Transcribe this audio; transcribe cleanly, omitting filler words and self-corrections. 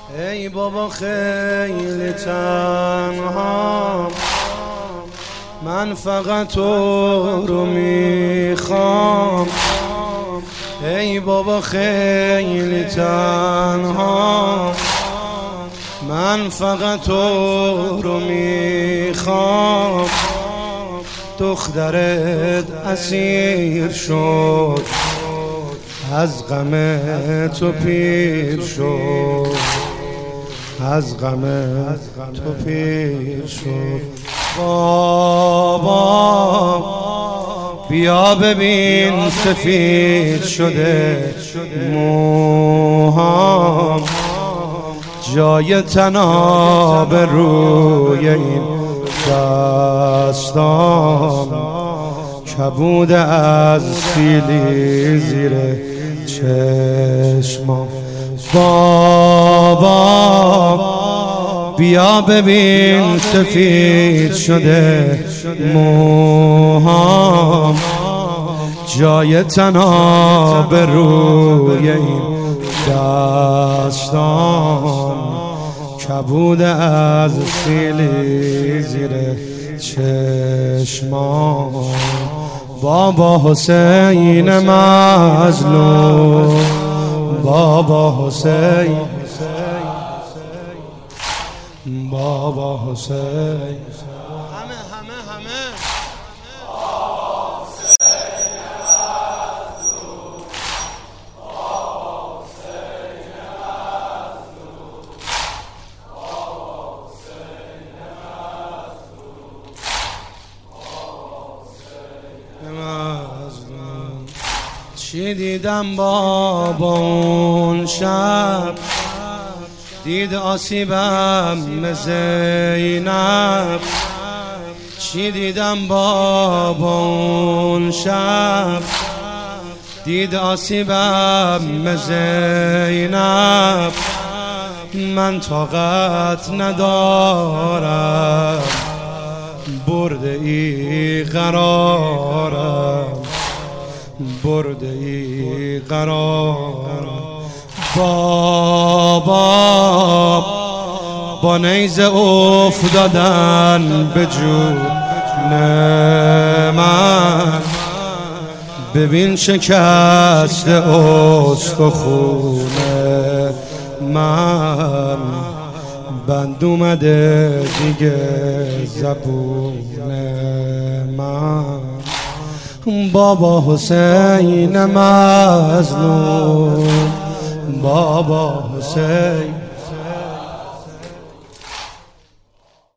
ای بابا خیلی تنها، من فقط تو رو میخوام. ای بابا خیلی تنها، من فقط تو رو میخوام. دخترت اسیر شد، از غم تو پیر شد، از غم تو پیر شد. بابا بیا ببین سفید شده موهام، جای تناب روی این دستام، کبود از سیلی زیر چشمام. بابا بیا ببین سفید شده موهام، جای تناب روی این دستام، کبود از سیلی زیر چشمام. بابا حسین مظلوم، بابا حسین، بابا حسین، همه چی دیدم بابا اون شب، دید آسیبم زینب. چی دیدم بابا اون شب، دید آسیبم زینب. من طاقت ندارم، برده ای قرارم، برده ای قرارم. بابا با نیزه افتادن به جون من، ببین شکست استخون من. بند اومده دیگه زبون من. بابا حسین مظلوم، بابا حسین،